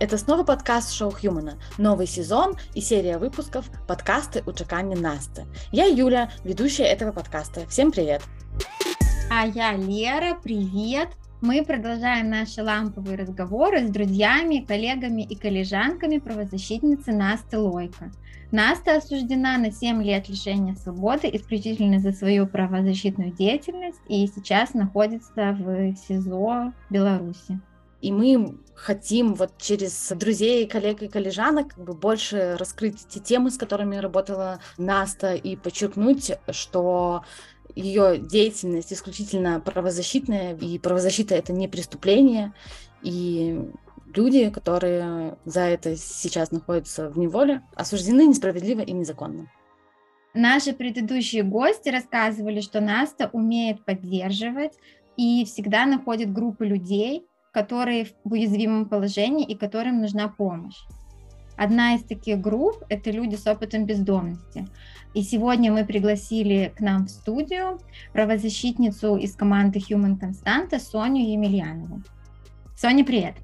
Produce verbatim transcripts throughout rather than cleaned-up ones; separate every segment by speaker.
Speaker 1: Это снова подкаст Шоу Хьюмана, новый сезон и серия выпусков подкасты у Чакани Насты. Я Юля, ведущая этого подкаста. Всем привет!
Speaker 2: А я Лера, привет! Мы продолжаем наши ламповые разговоры с друзьями, коллегами и коллежанками правозащитницы Насты Лойко. Наста осуждена на семь лет лишения свободы исключительно за свою правозащитную деятельность и сейчас находится в СИЗО Беларуси.
Speaker 1: И мы хотим вот через друзей, коллег и коллежанок как бы больше раскрыть те темы, с которыми работала Наста, и подчеркнуть, что ее деятельность исключительно правозащитная, и правозащита — это не преступление, и люди, которые за это сейчас находятся в неволе, осуждены несправедливо и незаконно.
Speaker 2: Наши предыдущие гости рассказывали, что Наста умеет поддерживать и всегда находит группы людей, которые в уязвимом положении и которым нужна помощь. Одна из таких групп – это люди с опытом бездомности. И сегодня мы пригласили к нам в студию правозащитницу из команды Human Constanta Соню Емельянову. Соня, привет!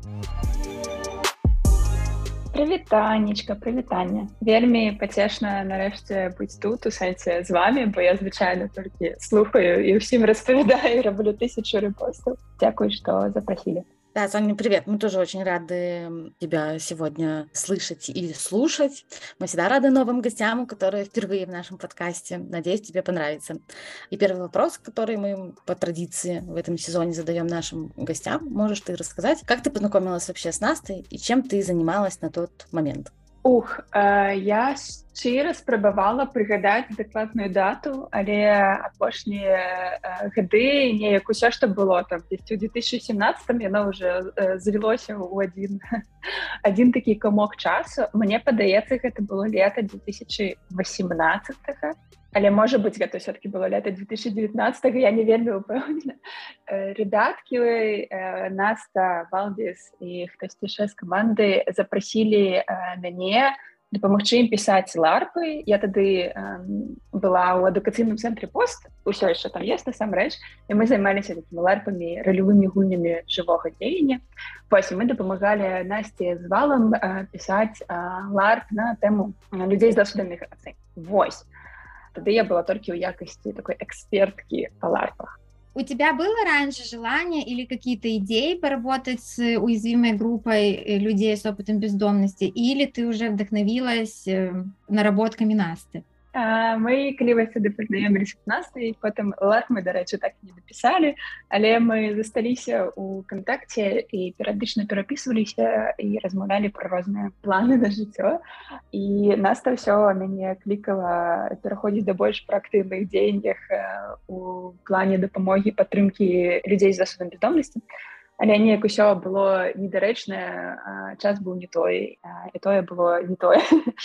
Speaker 3: Привет, Танечка, привітання. Вельмі пацешна нарешті бути тут, у сенсі з вами, бо я, звичайно, тільки слухаю і всім розповідаю, роблю тисячу репостів. Дякую, що запросили.
Speaker 1: Да, Соня, привет. Мы тоже очень рады тебя сегодня слышать и слушать. Мы всегда рады новым гостям, которые впервые в нашем подкасте. Надеюсь, тебе понравится. И первый вопрос, который мы по традиции в этом сезоне задаем нашим гостям. Можешь ты рассказать, как ты познакомилась вообще с Настой и чем ты занималась на тот момент?
Speaker 3: Ух, э, я щиро спрабавала прыгадаць дакладную дату, але апошнія э, гады неяк усё, што было там дзесьці ў две тысячи семнадцатым, яно ўжо э, завялося ў адзін, адзін такі камок часу. Мне падаецца, гэта было лета две тысячи восемнадцатага, але, можа быць, гэта ўсё-таки было лета две тысячи девятнадцатага, я не вельмі ўпэўнена. Э, рэдакткі, э, Наста, Валдис і хтосьці яшчэ з каманды запрасілі э, мяне дапамагчы ім пісаць ларпы. Я тады э, была ў адукацыйным цэнтры пост, усё яшчэ там ёсць насамрэч, і мы займаліся такімі ларпамі, ралевымі гульнямі жывога дзеяння. Вось, мы дапамагалі Насце з Валам э, пісаць э, ларп на тэму людзей з досведам міграцыі. Вось. Тады я была толькі ў якасці такой эксперткі па ларпах.
Speaker 2: У тебя было раньше желание или какие-то идеи поработать с уязвимой группой людей с опытом бездомности, или ты уже вдохновилась наработками Насты?
Speaker 3: А, мы, калі вось сюды пазнаёміліся з Настай, потым ларп мы, дарэчы, так і не дапісалі, але мы засталіся ў кантакце і перыядычна перапісваліся і размаўлялі пра розныя планы на жыццё. І Наста ўсё мяне клікала пераходзіць да больш праактыўных дзеяннях у плане дапамогі, падтрымкі людзей з досведам бездомнасці. Але неяк усё было недарэчнае, час быў не той, і тое было не тое.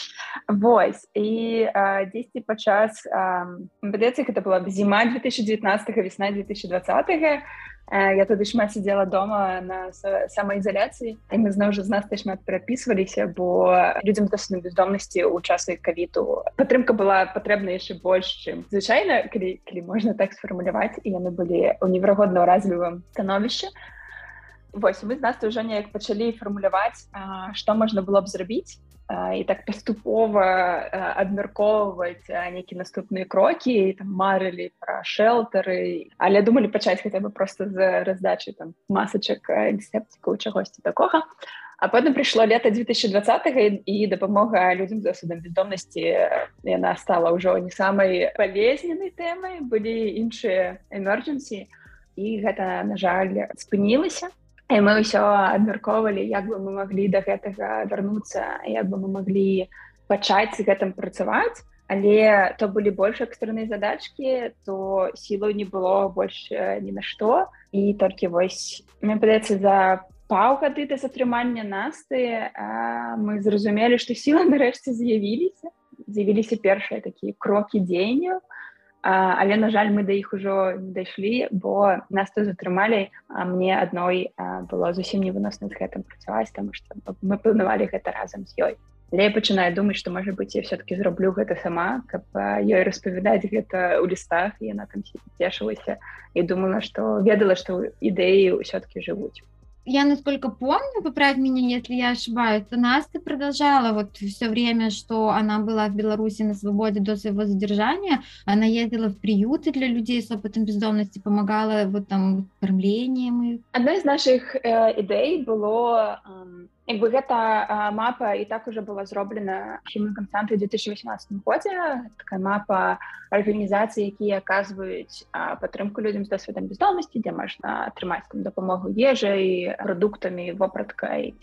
Speaker 3: Вось. І дзесьці падчас, падаецца, гэта была зіма две тысячи девятнадцатага, весна две тысячи двадцатага. Я тады шмат сидзела дома на самаізаляцыі, і мы зноў жа з Настай шмат перапісваліся, бо людзям з досведам бездомнасці ў часы ковіду падтрымка была патрэбна яшчэ больш, чым звычайна, калі, калі можна так сфармуляваць, і яны былі ў неверагодна ўразлівым становішчы. Вось, мы з Настай ўжо неяк пачалі фармуляваць, што можна было б зрабіць, і так паступова абмяркоўваць нейкія наступныя крокі, і там марылі пра шэлтары, але думалі пачаць хаця бы проста з раздачы там масачак, антысептыкаў, чагосьці такога. А потым прыйшло лета две тысячи двадцатага, і дапамога людзям з досведам бездомнасці, яна стала ўжо не самай палезненай тэмай, былі іншыя эмерджэнсі, і гэта, на жаль, спынілася. І мы ўсё абмяркоўвалі, як бы мы маглі да гэтага вярнуцца, як бы мы маглі пачаць з гэтым працаваць, але то былі больш экстрэнныя задачкі, то сілаў не было больш ні на што. І толькі вось, мне падаецца, за паўгады да затрымання Насты мы зразумелі, што сілы нарэшце з'явіліся. З'явіліся першыя такія крокі дзеянняў. Але, на жаль, мы да іх ужо не дайшлі, бо Насту затрымалі, а мне адной было зусім невыносна з гэтым працаваць, таму што мы планавалі гэта разам з ёй. Але я пачынаю думаць, што, можа быць, я все-таки зраблю гэта сама, каб ёй распавядаць гэта ў лістах, і яна там цешылася і думала, што ведала, што ідэі ўсё-таки жывуць.
Speaker 2: я насколько помню, поправь меня, если я ошибаюсь, то Настя продолжала вот все время, что она была в Беларуси на свободе до своего задержания, она ездила в приюты для людей с опытом бездомности, помогала вот там кормлением их.
Speaker 3: Одна з наших э, ідэй было э, як бы гэта э, мапа і так уже была зроблена Human Consent у две тысячи восемнадцатым годзе, такая мапа арганізацый, якія аказваюць э, падтрымку людзям з досведам бездомнасці, дзе можна атрымаць там дапамогу ежай, прадуктамі, вопраткай,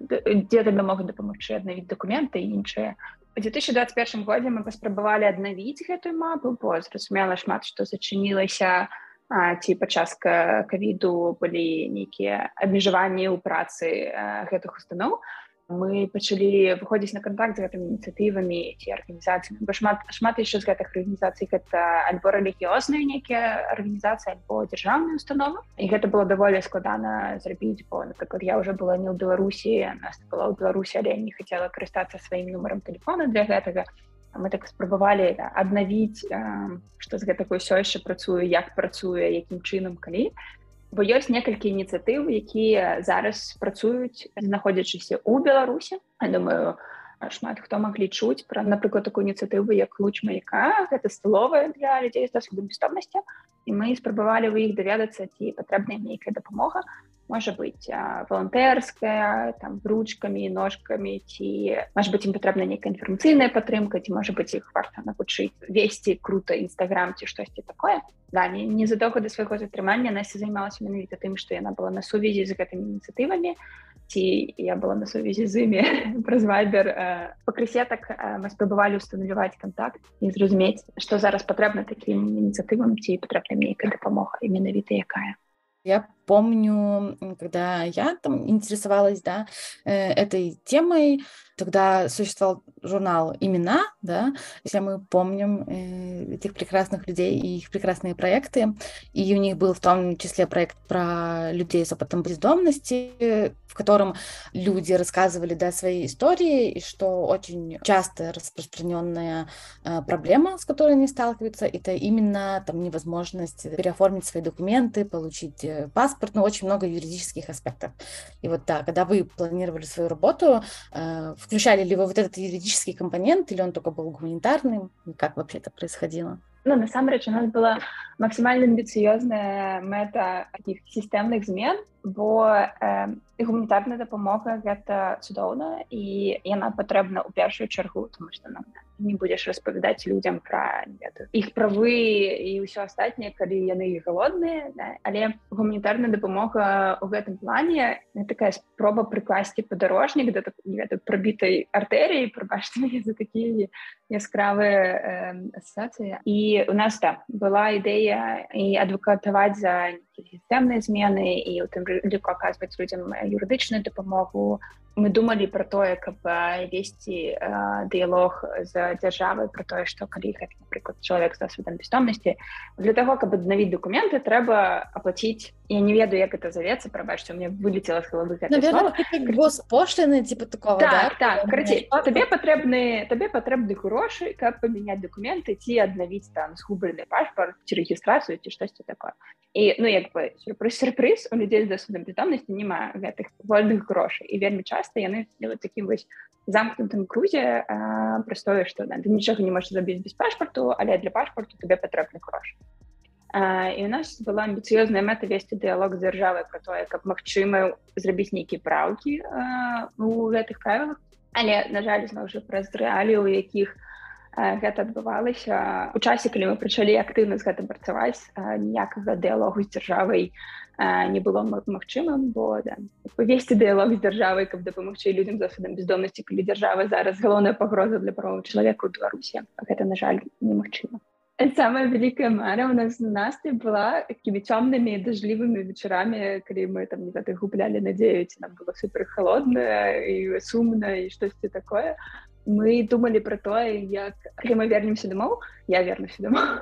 Speaker 3: дзе табе могуць дапамагчы аднавіць дакументы і іншыя. У две тысячи двадцать первом годзе мы паспрабавалі аднавіць гэтую мапу, бо зразумела шмат што зачынілася, А, ці падчас ковіду былі нейкія абмежаванні ў працы а, гэтых устаноў. Мы пачалі выходзіць на кантакт з гэтымі ініцыятывамі ці арганізацыямі, бо шмат, шмат яшчэ з гэтых арганізацый гэта альбо рэлігіёзныя нейкія арганізацыі, альбо дзяржаўныя установы. І гэта было даволі складана зрабіць, бо, напрыклад, я ўжо была не ў Беларусі, Настя была ў Беларусі, але я не хацела карыстацца сваім нумарам тэлефона для гэтага. Мы так спрабавалі да, аднавіць, э, што з гэтага ўсё яшчэ працуе, як працуе, якім чынам, калі. Бо ёсць некалькі ініцыятыў, якія зараз працуюць, знаходзячыся ў Беларусі. Я думаю, шмат хто маглі чуць пра, напрыклад, такую ініцыятыву, як «Луч маяка». Гэта сталовая для людзей з досведам бездомнасці. І мы спрабавалі ў іх даведацца, ці патрэбна ім нейкая дапамога. Можа быць волонтэрская, там, ручкамі, ножкамі, ці, можа быць, ім патрэбна нейкая інфармацыйная падтрымка, ці, можа быць, іх варта навучыць весці крута Інстаграм ці штосьці такое. Да, не, незадоўга да свайго затрымання Настя займалася менавіта тым, што яна была на сувязі з гэтымі ініцыятывамі, ці я была на сувязі з імі праз Вайбер. Пакрысе так мы спрабавалі ўстанавіваць кантакт і зразумець, што зараз патрэбна такім ініцыятывам, ці патрэбна нейкая дапамога, і менавіта якая.
Speaker 1: Я помню, когда я там интересовалась, да, э, этой темой, тогда существовал журнал «Имена», да, если мы помним э, этих прекрасных людей и их прекрасные проекты, и у них был в том числе проект про людей с опытом бездомности, в котором люди рассказывали, да, свои истории, и что очень часто распространенная э, проблема, с которой они сталкиваются, это именно там невозможность переоформить свои документы, получить э, паспорт, но очень много юридических аспектов. И вот да, когда вы планировали свою работу, э, включали ли вы вот этот юридический компонент, или он только был гуманитарным? Как вообще это происходило?
Speaker 3: Ну, насамрэч, у нас была максимально амбіцыёзная мэта таких сістэмных змен, бо э, гуманітарная дапамога гэта цудоўна, і яна патрэбна ў першую чаргу, тому што нам не будзеш распавядаць людзям пра іх правы і ўсё астатняе, калі яны галодныя, да? Але гуманітарная дапамога ў гэтым плане такая спроба прыкласці падарожнік да такой прабітай артэрыі, прабачце мяне за такія яскравыя э, асацыі. І у нас там была ідэя і адвакатаваць за сістэмныя змены і у тым ліку аказваць людзям юрыдычную дапамогу. Мы думалі пра тое, каб весці э, дыялог з дзяржавай пра тое, што калі гэта, напрыклад, чалавек з досведам бездомнасці, для таго, каб аднавіць дакументы, трэба аплаціць. Я не ведаю, як гэта завецца, прабачце, у мяне вылетела з галавы гэта
Speaker 1: слово. Наверное, госпошліны, типа такого,
Speaker 3: так,
Speaker 1: да?
Speaker 3: Так, карацей, табе патрэбны, табе патрэбны грошы, каб памяняць дакументы, ці аднавіць там згублены пашпарт, ці рэгістрацыю, ці штосьці такое. І, ну, як бы, сюрпрыз-сюрпрыз, у людзей з досведам бездомнасці няма гэтых вольных грошай. І вельмі часта яны ў такім вось замкнутым крузе а, праз тое, што да, ты нічога не можаш зрабіць без пашпарту, але для пашпарту табе патрэбны грошы. А, і у нас была амбіцыёзная мэта весці дыялог з дзяржавай пра тое, каб магчыма зрабіць нейкія праўкі а, у гэтых правілах. Але, на жаль, зноў жа праз рэаліі, у якіх гэта адбывалася. У часе, калі мы пачалі актыўна з гэтым працаваць, ніякага дыялогу з дзяржавай не было магчымым, бо да, весці дыялог з дзяржавай, каб дапамагчы людзям з досведам бездомнасці, калі дзяржава зараз галоўная пагроза для правоў чалавека ў Беларусі. Гэта, на жаль, немагчыма. Самая вялікая мара ў нас з Настай была такімі цёмнымі дажджлівымі вечарамі, калі мы там не гублялі надзею, ці нам было супер халодна і сумна і штосьці такое. Мы думалі пра тое, як калі мы вернемся домоў, я вернуся домоў,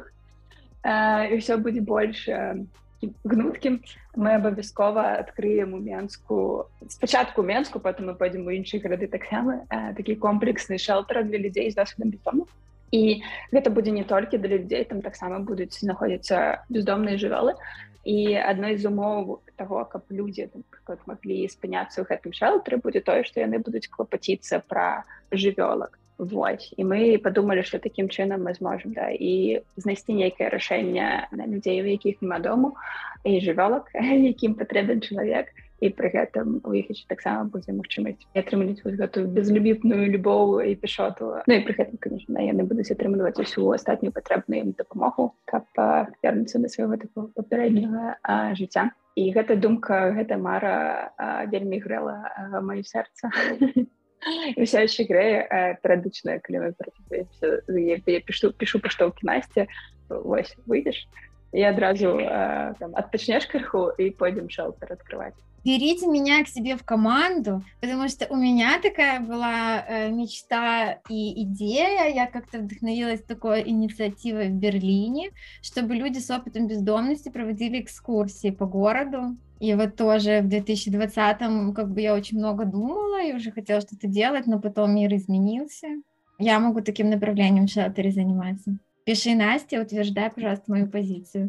Speaker 3: і ўсё будзе больш гнуткім, мы абавязкова адкрыем у Менску, спачатку у Менску, потым мы пойдзем у іншыя гарады таксама, такі комплексны шэлтэр для людзей з досведам бездомных. І гэта будзе не толькі для людзей, там таксама будуць знаходзіцца бездомныя жывёлы. І адной з умоў таго, каб людзі, напрыклад, маглі спыняцца ў гэтым шэлтары, будзе тое, што яны будуць клапаціцца пра жывёлак. Вось. І мы падумалі, што такім чынам мы зможам, да, і знайсці нейкае рашэнне на людзей, у якіх няма дому, і жывёлак, якім патрэбен чалавек, і пры гэтым у іх яшчэ таксама будзе магчымасць атрымліваць вось гэтую безлюбіпную любоў і пешоту. Ну і пры гэтым, конечно, яны будуць атрымліваць усю астатнюю патрэбную ім дапамогу, каб вярнуцца да свайго такого папярэдняга жыцця. І гэта думка, гэта мара вельмі грэла маё сэрца. І ўсё яшчэ грэе традычная, калі мы працуемся, я пішу, пішу паштоўкі Насці, вось, выйдзеш, и одразу э, там, отпочнешь крыху и пойдем шелтер открывать.
Speaker 2: Берите меня к себе в команду, потому что у меня такая была э, мечта и идея, я как-то вдохновилась такой инициативой в Берлине, чтобы люди с опытом бездомности проводили экскурсии по городу. И вот тоже в две тысячи двадцатом как бы я очень много думала и уже хотела что-то делать, но потом мир изменился. Я могу таким направлением в шелтере заниматься. Пиши, Настя, утверждай, пожалуйста, мою позицию.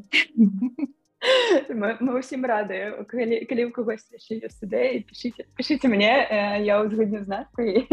Speaker 3: Мы, мы усім рады, калі, калі у когось яшчэ ёсць ідэі, пішыце, пішыце мне, я ўзгодню з Настей,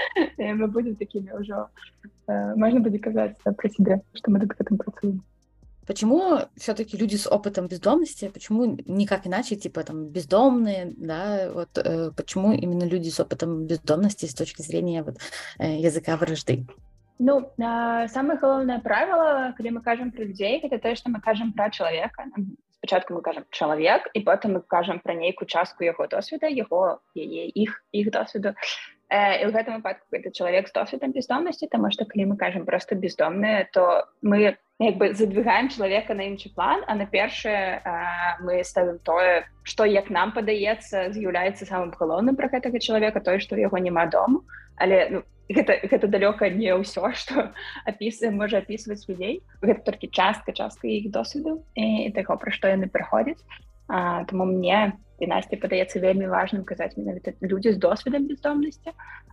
Speaker 3: і мы будем такими ўжо, можно будет казаць про себя, что мы над гэтым працуем.
Speaker 1: Почему все-таки люди с опытом бездомности, почему никак иначе, типа там бездомные, да, вот э, почему именно люди с опытом бездомности с точки зрения вот, э, языка вражды?
Speaker 3: Ну, э, самое главное правило, когда мы кажем про людей, это то, что мы кажем про человека. Спочатку мы кажем человек, и потом мы кажем про нейкую частку его досвіду, его, их, их досвіду. Э, и в этом выпадку это человек с досвидом бездомности, потому что, когда мы кажем просто бездомные, то мы якби задвигаем человека на інший план, а на перше мы ставим тое, што, як нам падаецца, з'яўляецца самым галоўным про гэтага чалавека, тое, што яго няма дома, але ну, гэта, гэта далёка не ўсё, што апісвае, можа апісваць людзей. Гэта толькі частка, частка іх досвіду і таго, пра што яны праходзяць. А, тому мне і Насці падаецца вельмі важным казаць менавіта людзі з досвідам бездомнасці,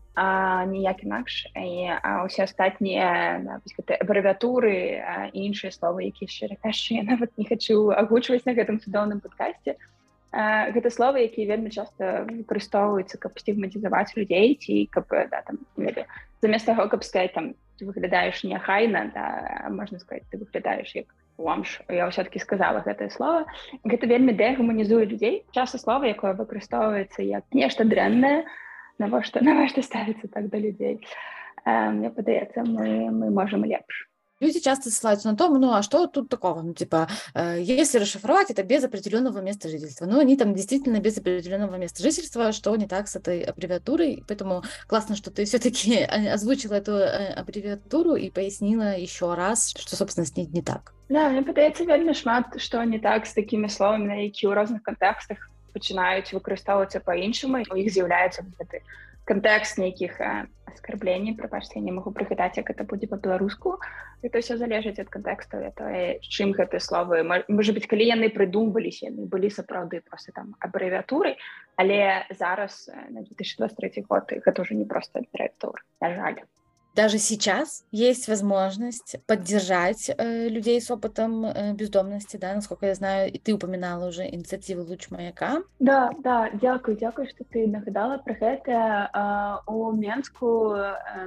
Speaker 3: а ніяк інакш. І а ўсе астатнія абрэвіатуры і іншыя словы, якія шчыра кажучы, я нават не хачу агучваць на гэтым цудоўным падкасце. Гэта словы, якія вельмі часта выкарыстоўваюцца, каб стигматизаваць людзей, ці каб да, там, замест таго, каб сказаць, там, ты выглядаеш неахайна, да, можна сказаць, ты выглядаеш як бомж. Я ўсё-такі сказала гэтае слово. Гэта вельмі дэгуманізуе людзей. Часта слова, якое выкарыстоўваецца як нешта дрэннае, навошта, навошта ставіцца так да людзей. Э, мне падаецца, мы, мы можем лепш.
Speaker 1: Люди часто ссылаются на то, ну а что тут такого? Ну типа, э, если расшифровать, это без определенного места жительства. Ну они там действительно без определенного места жительства, что не так с этой аббревиатурой. Поэтому классно, что ты все-таки озвучила эту аббревиатуру и пояснила еще раз, что, собственно, с ней не так.
Speaker 3: Да, мне падаецца вельмі шмат, што не так з такімі словамі, які ў розных кантэкстах пачынаюць выкарыстоўвацца па-іншаму, у іх з'яўляецца гэты кантэкст нейкіх аскарблений, прабачце, я не магу прыгадаць, як гэта будзе па-беларуску. Это ўсё залежыць ад кантэксту, это чым гэтыя словы. Можа быць, калі яны прыдумваліся, яны былі сапраўды проста там абрэвіатуры, але зараз на две тысячи двадцать третий год гэта ўжо не проста абрэвіатура, на жаль.
Speaker 1: Даже сейчас есть возможность поддержать э, людей с опытом э, бездомности, да, насколько я знаю, и ты упоминала уже инициативу «Луч маяка».
Speaker 3: Да, да, дякую, дякую, што ты нагадала про гэта. У Менску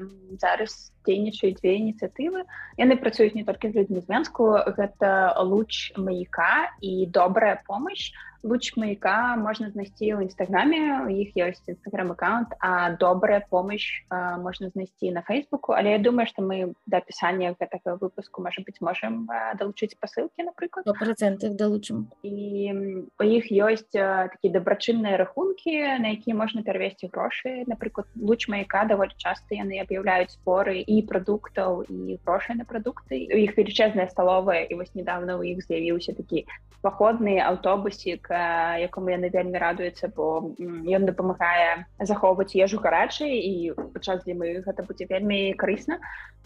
Speaker 3: зараз дзейнічаюць дзве ініцыятывы. Яны працуюць не толькі з людзьмі з Менску, гэта «Луч маяка» і «Добрая помощь». «Луч маяка» можна знайсці ў Інстаграме, у іх ёсць Інстаграм-аккаунт, а «Добрая помощь» а, можна знайсці на Фейсбуку, але я думаю, што мы да апісання гэтага выпуску, можа быць, можам а, далучыць пасылкі, напрыклад.
Speaker 1: сто процентов далучым.
Speaker 3: І у іх ёсць а, такія дабрачынныя рахункі, на якія можна перавесці грошы. Напрыклад, «Луч маяка» даволі часта яны аб'яўляюць зборы і прадуктаў, і грошай на прадукты. У іх велічэзная сталовая, і вось недавно у іх з'явіўся такі паходныя аўтобусік якому яны вельмі радуюцца, бо ён дапамагае захоўваць ежу гарачай, і у час зімы гэта будзе вельмі карысна.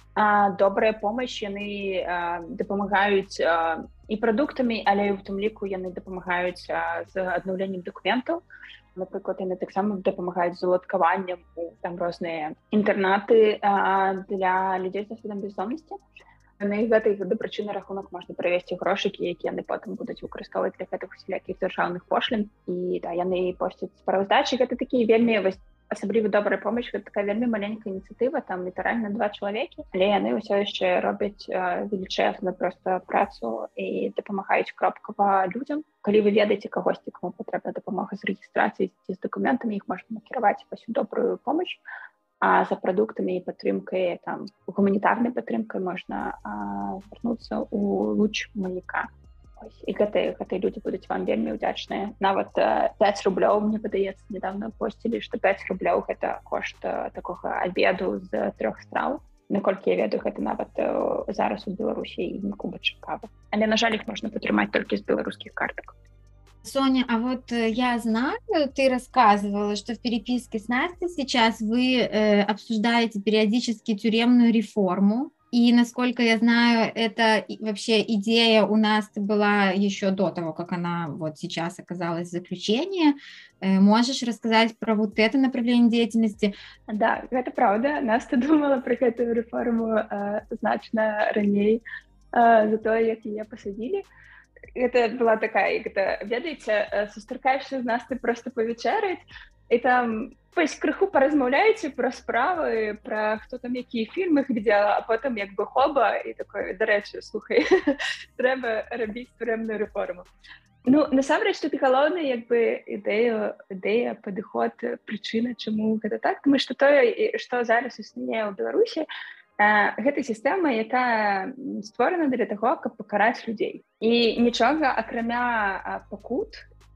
Speaker 3: Добрая помощь, яны дапамагаюць і прадуктамі, але і ў тым ліку яны дапамагаюць з аднаўленнем дакументаў. Напрыклад, яны таксама дапамагаюць з уладкаваннем у там розныя інтэрнаты для людзей з досведам бездомнасці. На гэтай дабрачынны рахунак можна правесці грошыкі, якія яны потым будуць выкарыстоўваць для гэтых усялякіх дзяржаўных пошлін. І да, яны посцяць справаздачы. Гэта такі вельмі асабліва добрая помощь, гэта такая вельмі маленькая ініцыятыва, там літаральна два чалавекі, але яны ўсё яшчэ робяць велічэзную проста працу і дапамагаюць кропкава людзям. Калі вы ведаеце кагосьці, каму патрэбна дапамога з рэгістрацыяй ці з дакументамі, іх можна накіраваць вось у добрую помощь. А за прадуктамі і падтрымкай, там, гуманітарнай падтрымкай можна звярнуцца ў луч маяка. І гэтыя, гэтыя людзі будуць вам вельмі ўдзячныя. Нават пяць рублёў, мне падаецца, недавно посцілі, што пяць рублёў гэта кошт такога абеду з трох страў. Наколькі я ведаю, гэта нават зараз у Беларусі і не кубачак кавы. Але, на жаль, іх можна падтрымаць толькі з беларускіх картак.
Speaker 2: Соня, а вот я знаю, ты рассказывала, что в переписке с Настей сейчас вы э, обсуждаете периодически тюремную реформу. И, насколько я знаю, это вообще идея у нас была еще до того, как она вот сейчас оказалась в заключении. Можешь рассказать про вот это направление деятельности?
Speaker 3: Да, это правда. Настя думала про эту реформу э, значно ранее, э, за то, как ее посадили. Это была такая, это, ведаете, сустракаешься с Настей просто повечерять, и там вось крыху паразмаўляеце пра справы, пра хто там якія фільмы глядзела, а потым як бы хоба і такое, дарэчы, слухай, трэба рабіць турэмную рэформу. Ну, насамрэч, тут галоўная як бы ідэя, ідэя, падыход, прычына, чаму гэта так, тому што тое, што зараз існуе ў Беларусі, гэта сістэма, якая створана для таго, каб пакараць людзей. І нічога, акрамя пакут,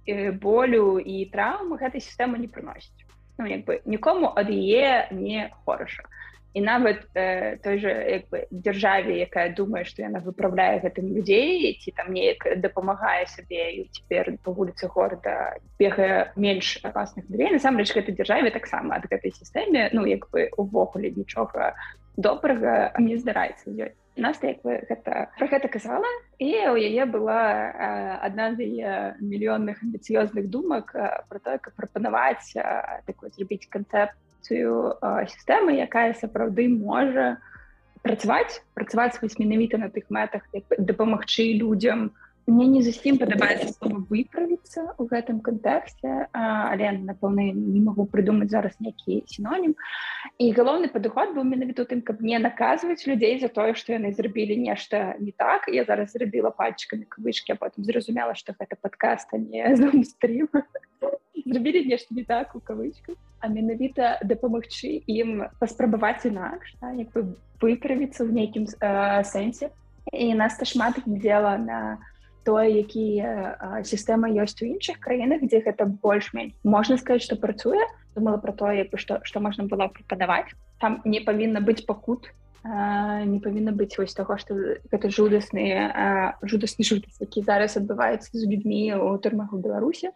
Speaker 3: болю і траўм, гэта сістэма не прыносіць. Ну, як бы, нікому ад яе не хораша. І нават э, той же як бы, дзяржаве, якая думае, што яна выпраўляе гэтым людзей, ці там неяк дапамагае сабе, і цяпер па вуліцы горада бегае менш апасных людзей, насамрэч гэтай дзяржаве таксама ад гэтай сістэме, ну, як бы, увогуле нічога добрага не здараецца з ёй. Настя як бы, гэта, про гэта казала, і у яе была э, адна з яе мільённых амбіцыёзных думак э, про тое, как прапанаваць э, такую зрабіць канцэпцыю э, сістэмы, якая сапраўды можа працаваць, працаваць вось менавіта на тых мэтах, як дапамагчы людзям. Мне не зусім падабаецца слова выправіцца ў гэтым кантэксце, але, напэўна, не магу прыдумаць зараз нейкі сінонім. І галоўны падыход быў менавіта ў тым, каб не наказваць людзей за тое, што яны зрабілі нешта не так. Я зараз зрабіла пальчыкамі кавычкі, а потым зразумела, што гэта падкаст, а не зум-стрім. Зрабілі нешта не так у кавычках, а менавіта дапамагчы ім паспрабаваць інакш, як бы выправіцца ў нейкім сэнсе. І Настя шмат глядзела на тое, якія сістэма ёсць у іншых краінах, дзе гэта больш-менш. Можна сказаць, што працуе. Думала пра тое, што, што можна было прапанаваць. Там не павінна быць пакут, не павінна быць вось таго, што гэта жудасны, жудасны жудас, які зараз адбываецца з людзьмі ў турмах у Беларусі.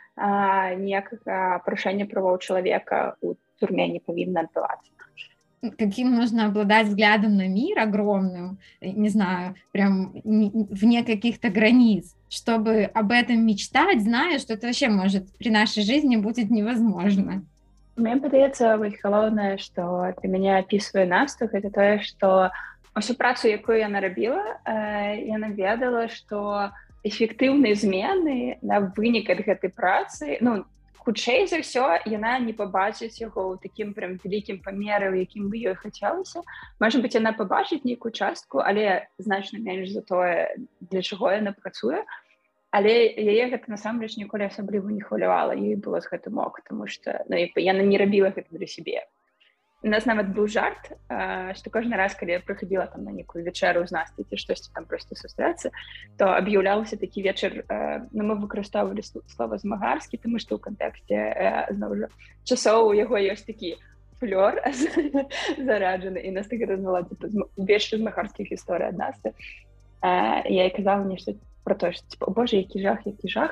Speaker 3: Ніякага парушэння правоў чалавека ў турме не павінна адбывацца.
Speaker 2: Каким нужно обладать взглядом на мир огромным, не знаю, прям вне каких-то границ, чтобы об этом мечтать, зная, что это вообще может при нашей жизни будет невозможно.
Speaker 3: Мне падаецца, вось галоўнае, што для мяне апісвае Настю, гэта тое, што усю працу, якую яна рабіла, яна ведала, што эфектыўныя змены на вынік ад гэтай працы, ну, хутчэй за ўсё, яна не пабачыць яго ў такім прям вялікім памеры, у якім бы ёй хацелася. Можа быць, яна пабачыць нейкую частку, але значна менш за тое, для чаго яна працуе. Але яе гэта насамрэч ніколі асабліва не хвалявала, ёй было з гэтым ок, таму што ну, яна не рабіла гэта для сябе. У нас нават быў жарт, што кожны раз, калі я прыходзіла там на некую вечеру з Настей ці штосьці там проста сустрэцца, то аб'яўлялася такі вечар, ну, мы выкарыстоўвалі слова змагарскі, таму што ў кантэксце зноў жа часоў у яго ёсць такі флёр зараджаны, і нас так размала вечар змагарскіх гісторый ад Насты. Я і казала нешта про то, што типа, боже, які жах, які жах.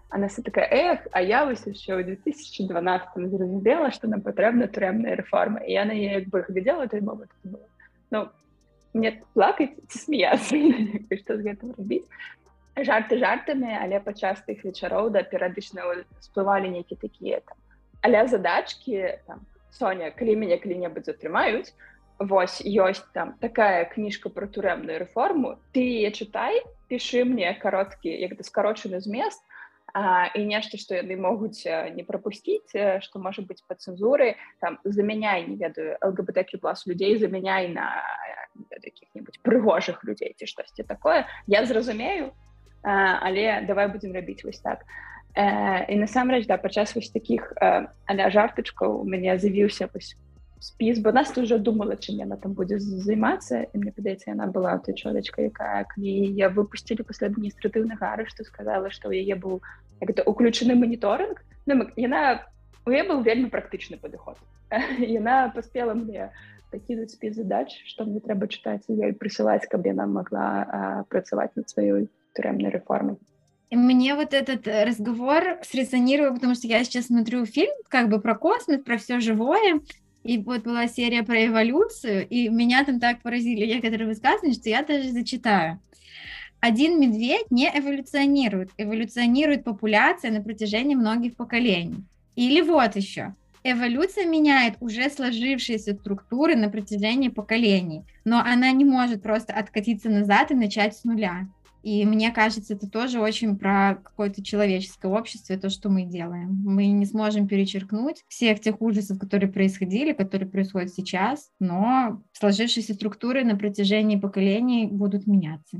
Speaker 3: А Наста такая, эх, а я вось яшчэ ў две тысячы дванаццатым зразумела, што нам патрэбна турэмная рэформа. І я на яе як бы глядзела той момант. Ну, мне плакаць ці смяяцца, што з гэтым рабіць. Жарты жартамі, але падчас тых вечароў да перыядычна всплывалі нейкія такія там аля задачкі, там, Соня, калі мяне калі-небудзь затрымаюць, вось ёсць там такая кніжка пра турэмную рэформу, ты яе чытай, пішы мне кароткі, як да скарочаны змест, а, і нешта, што яны могуць не прапусціць, што можа быць пад цэнзурай, там, замяняй, не ведаю, эл гэ бэ тэ кью плюс людзей, замяняй на якіх-небудзь прыгожых людзей ці штосьці такое. Я зразумею, а, але давай будзем рабіць вось так. Э, і насамрэч, да, падчас вось такіх э, аля жартачкаў у мяне з'явіўся вось спіс, бо Наста ўжо думала, чым яна там будзе займацца, і мне падаецца, яна была той чалавечка, якая, калі я выпусцілі пасля адміністратыўнага арышту, сказала, што ў яе быў як-то уключаны маніторынг. Ну, яна, у яе быў вельмі практычны падыход. Яна паспела мне пакінуць спіс задач, што мне трэба чытаць, і я прысылаць, каб яна магла а, працаваць над сваёй турэмнай рэформай.
Speaker 2: Мне вот этот разговор срезонировал, потому что я сейчас смотрю фильм как бы про космос, про все живое, и вот была серия про эволюцию, и меня там так поразили некоторые высказывания, что я даже зачитаю. Один медведь не эволюционирует, эволюционирует популяция на протяжении многих поколений. Или вот еще. Эволюция меняет уже сложившиеся структуры на протяжении поколений, но она не может просто откатиться назад и начать с нуля. И мне кажется, это тоже очень про какое-то человеческое общество, то, что мы делаем. Мы не сможем перечеркнуть всех тех ужасов, которые происходили, которые происходят сейчас, но сложившиеся структуры на протяжении поколений будут меняться.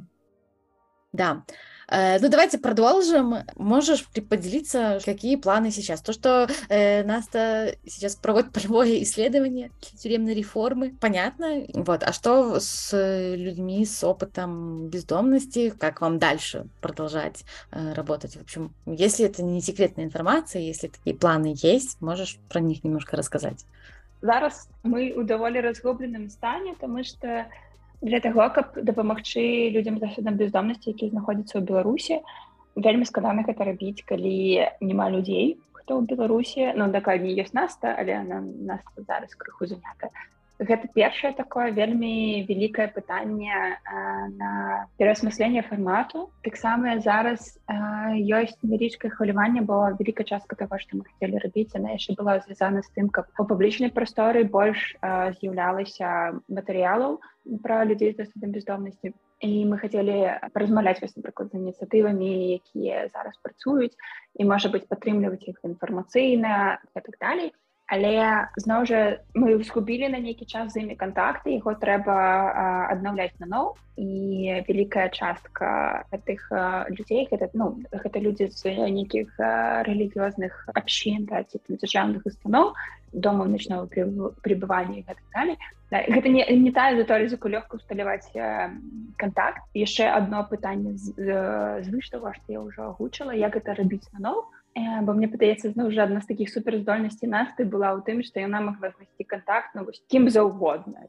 Speaker 1: Да. Ну, давайте продолжим. Можешь поделиться, какие планы сейчас? То, что э, Наста сейчас проводит полевое исследование тюремной реформы, понятно. Вот. А что с людьми с опытом бездомности? Как вам дальше продолжать э, работать? В общем, если это не секретная информация, если такие планы есть, можешь про них немножко рассказать?
Speaker 3: Зараз мы ў даволі разгубленым стане, тому што для таго, каб дапамагчы людзям з досведам бездомнасці, якія знаходзяцца ў Беларусі, вельмі складана гэта рабіць, калі няма людзей, хто ў Беларусі. Ну, дакладней, ёсць Наста, але она Наста зараз крыху занята. Гэта першае такое вельмі вялікае пытанне а, на пераасмысленне фармату. Таксама зараз а, ёсць невялічкае хваляванне, бо вялікая частка таго, што мы хацелі рабіць, яна яшчэ была звязана з тым, каб у публічнай прасторы больш а, з'яўлялася матэрыялаў пра людзей з досведам бездомнасці. І мы хацелі паразмаўляць, вось, напрыклад, з ініцыятывамі, якія зараз працуюць, і, можа быць, падтрымліваць іх інфармацыйна і так далей. Але, зноў жа, мы згубілі на нейкі час з імі кантакты, яго трэба а, аднаўляць наноў, і вялікая частка гэтых а, людзей, гэта, ну, гэта людзі з нейкіх а, рэлігіёзных абшчын, да, ці дзяржаўных устаноў, домаў начнога пребывання і так далей. Да, гэта не, не тая за тое рызыку лёгка ўсталяваць а, кантакт. Яшчэ адно пытанне з, з, звыш таго, што я ўжо агучыла, як гэта рабіць наноў. Бо мне падаецца, зноў жа, адна з такіх суперздольнасцей Насты была ў тым, што яна магла знайсці кантакт, ну, вось, кім заўгодна.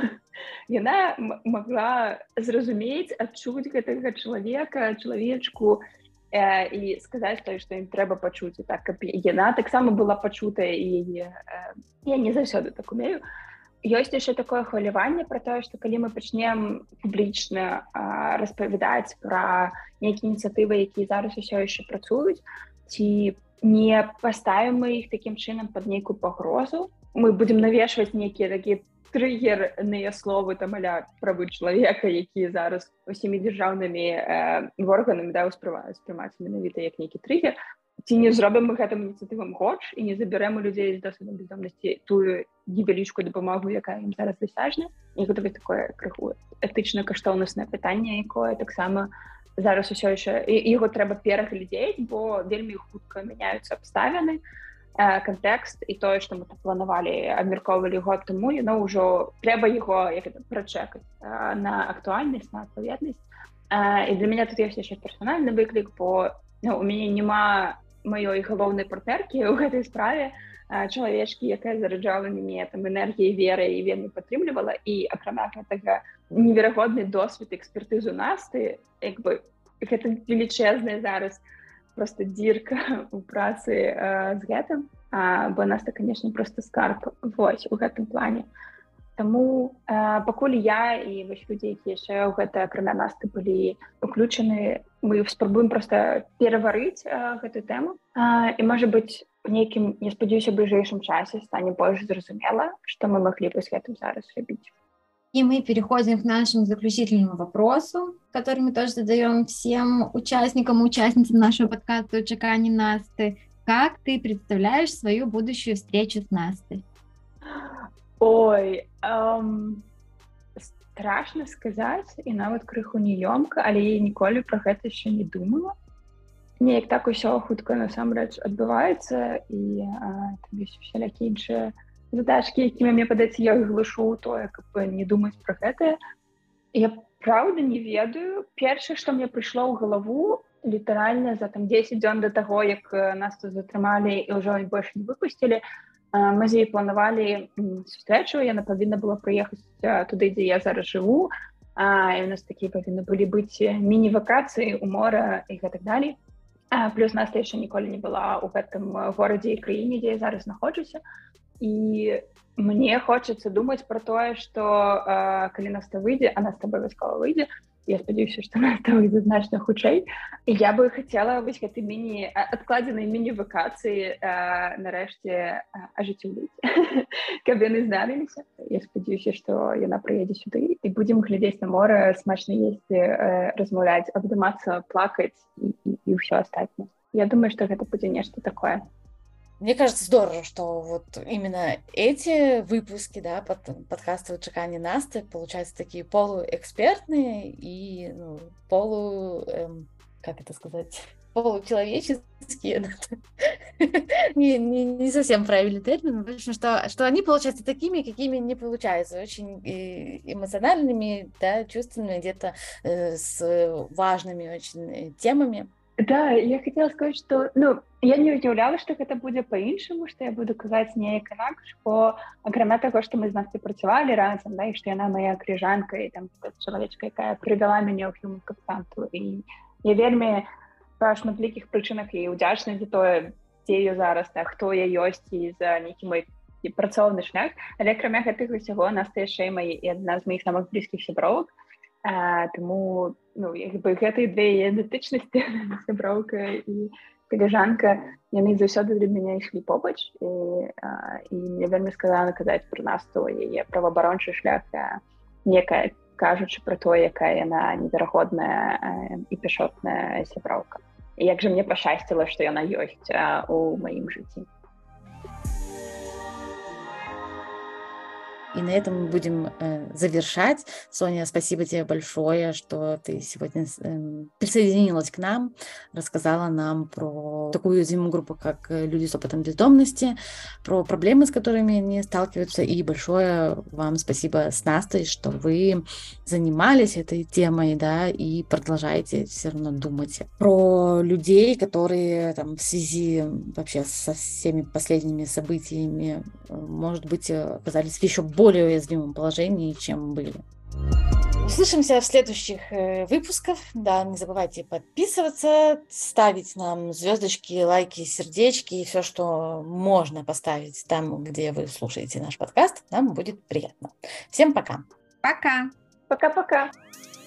Speaker 3: Яна магла зразумець, адчуць гэтага чалавека, чалавечку э, і сказаць той, што ім трэба пачуць. І так, каб яна таксама была пачутая, і э, я не заўсёды так умею. Ёсць яшчэ такое хваляванне пра тое, што калі мы пачнем публічна э, распавядаць пра нейкія ініцыятывы, якія зараз усё яшчэ працуюць, ці не паставім мы іх такім чынам пад нейкую пагрозу. Мы будзем навешваць нейкія такія трыгерныя словы там аля правы чалавека, якія зараз усімі дзяржаўнымі э, органамі, да, успрымаюць менавіта як нейкі трыгер. Ці не зробім мы гэтым ініцыятывам горш і не забярэм у людзей з досведам бездомнасці тую невялічкую дапамогу, якая ім зараз дасяжна. І гэта вось такое крыху этычна-каштоўнаснае пытанне, якое таксама зараз усё яшчэ, яго трэба пераглядзець, бо вельмі хутка мяняюцца абставіны, кантэкст і тое, што мы так планавалі, абмяркоўвалі год таму, яно ўжо трэба яго як это прачэкаць на актуальнасць, на адпаведнасць. І для мяне тут ёсць яшчэ персанальны выклік, бо ну, у мяне няма маёй галоўнай партнеркі ў гэтай справе, чалавечкі, якая зараджала мяне там энергіяй, верай і вельмі падтрымлівала. І акрамя гэтага неверагодны досвед экспертызу Насты, як бы гэта велічэзная зараз просто дзірка ў працы э, з гэтым, а, бо Наста, канешне, просто скарб вось у гэтым плане. Таму э, пакуль я і вось людзі, якія яшчэ ў гэта акрамя Насты былі уключаны, мы спрабуем проста пераварыць э, гэтую тэму. Э, і, можа быць, у нейкім, я спадзяюся, бліжэйшым часе стане больш зразумела, што мы маглі бы з гэтым зараз рабіць.
Speaker 2: И мы переходим к нашему заключительному вопросу, который мы тоже задаем всем участникам и участницам нашего подкаста «УЧК не Насты». Как ты представляешь свою будущую встречу с Настой?
Speaker 3: Ой, эм, страшно сказаць, і нават крыху няёмка, але я ніколі пра гэта яшчэ не думала. Неяк так усё хутка насамрэч адбываецца, і а, там ёсць усялякі іншыя задачкі, якімі, мне падаецца, я іх глушу тое, каб не думаць пра гэта. Я праўда не ведаю. Першае, што мне прыйшло ў галаву, літаральна за там дзесяць дзён да таго, як нас тут затрымалі і ўжо больш не выпусцілі, мы з ёй планавалі сустрэчу, яна павінна была прыехаць туды, дзе я зараз жыву, а, і у нас такія павінны былі быць міні-вакацыі ў мора і гэтак далей. А, плюс Наста яшчэ ніколі не была ў гэтым горадзе і краіне, дзе я зараз знаходжуся. І мне хочацца думаць пра тое, што э, калі Наста выйдзе, а Наста абавязкова выйдзе, я спадзяюся, што Наста выйдзе значна хутчэй, і я бы хацела вось гэты міні адкладзенай міні-вакацыі э, нарэшце ажыццёвіць, каб яны здарыліся. Я спадзяюся, што яна прыедзе сюды і будзем глядзець на мора, смачна есці, э, размаўляць, абдымацца, плакаць і, і, і ўсё астатняе. Я думаю, што гэта будзе нешта такое.
Speaker 1: Мне кажется, здорово, что вот именно эти выпуски, да, под, подкаста «УЧК не Насты» получаются такие полуэкспертные и ну, полу... Эм, как это сказать? Получеловеческие. не, не, не совсем правильный термин. В общем, что, что они получаются такими, какими не получаются. Очень эмоциональными, да, чувственными, где-то э, с важными очень темами.
Speaker 3: Да, я хотела сказать, что, ну, я не уяўляла, што гэта будзе па-іншаму, што я буду казаць неяк інакш, бо акрамя таго, што мы з Настай працавалі разам, да, і што яна моя крыжанка і там чалавечка, якая прывяла мяне ў Human Capital. І я вельмі па шматлікіх прычынах і ўдзячна за тое, дзе я зараз, да, хто я ёсць і за нейкі мой працоўны шлях. Але акрамя гэтых усяго Наста яшчэ і адна з маіх самых блізкіх сябровак. А, тому, ну, якби гэтыя две ідэнтычнасці, сяброўка і калежанка, яны заўсёды для мяне ішлі побач, і, а, і мне вельмі складана казаць пра Насту, яе праваабарончы шлях, некая кажучы пра тое, якая яна неверагодная і пяшотная сяброўка. І як жа мне пашчасціла, што яна ёсць а, у маім жыцці.
Speaker 1: И на этом мы будем э, завершать. Соня, спасибо тебе большое, что ты сегодня э, присоединилась к нам, рассказала нам про такую уязвимую группу, как люди с опытом бездомности, про проблемы, с которыми они сталкиваются. И большое вам спасибо с Настой, что вы занимались этой темой, да, и продолжаете все равно думать про людей, которые там в связи вообще со всеми последними событиями, может быть, оказались в еще более более уязвимом положении, чем были. Услышимся в следующих э, выпусках. Да, не забывайте подписываться, ставить нам звездочки, лайки, сердечки и все, что можно поставить там, где вы слушаете наш подкаст. Нам будет приятно. Всем пока.
Speaker 2: Пока.
Speaker 3: Пока-пока.